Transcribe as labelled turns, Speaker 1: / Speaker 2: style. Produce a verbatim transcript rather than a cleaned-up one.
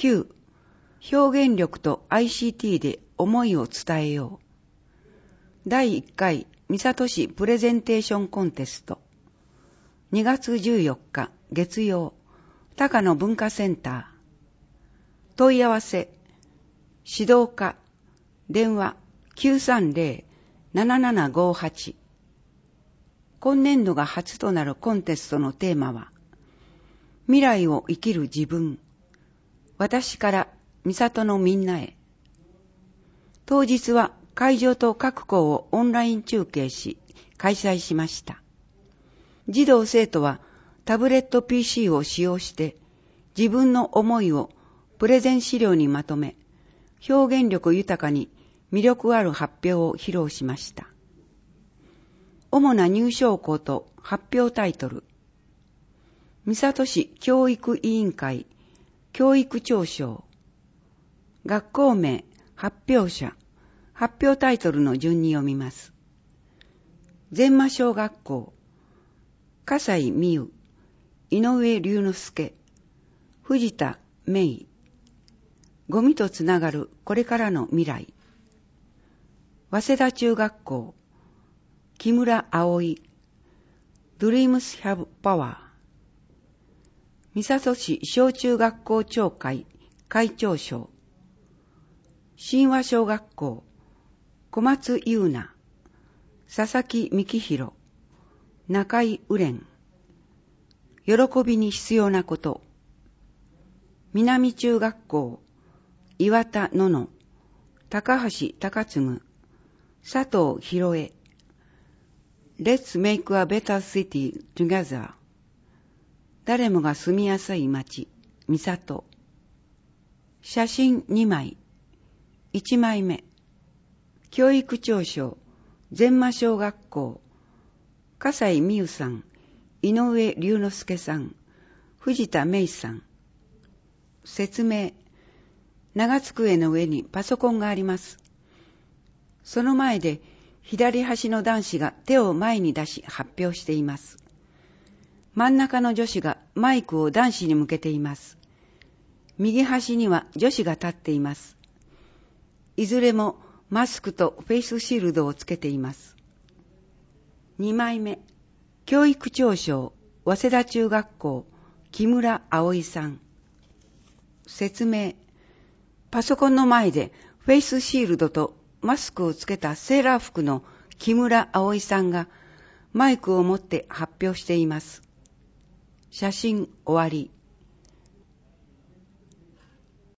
Speaker 1: きゅう、表現力と アイシーティー で思いを伝えよう。だいいっかい三郷市プレゼンテーションコンテスト。にがつじゅうよっか月曜、高野文化センター。問い合わせ、指導課、電話 きゅうさんゼロ ななななごはち。今年度が初となるコンテストのテーマは、未来を生きる自分。私から三郷のみんなへ。当日は会場と各校をオンライン中継し、開催しました。児童生徒はタブレット ピーシー を使用して自分の思いをプレゼン資料にまとめ、表現力豊かに魅力ある発表を披露しました。主な入賞校と発表タイトル。三郷市教育委員会教育長賞。学校名、発表者、発表タイトルの順に読みます。前間小学校、笠井美優、井上龍之介、藤田芽衣。ゴミとつながるこれからの未来。早稲田中学校、木村葵、Dreams Have Power。三郷市小中学校長会会長賞。新和小学校、小松優奈、佐々木幹弘、中井雨蓮。喜びに必要なこと。南中学校、岩田のの、高橋貴次、佐藤博恵。Let's make a better city together。誰もが住みやすい街、三郷。写真にまい。いちまいめ。教育長賞、前間小学校、笠井美優さん、井上龍之介さん、藤田芽衣さん。説明。長机の上にパソコンがあります。その前で左端の男子が手を前に出し発表しています。真ん中の女子がマイクを男子に向けています。右端には女子が立っています。いずれもマスクとフェイスシールドをつけています。にまいめ。教育長賞、早稲田中学校、木村葵さん。説明。パソコンの前でフェイスシールドとマスクをつけたセーラー服の木村葵さんがマイクを持って発表しています。写真終わり。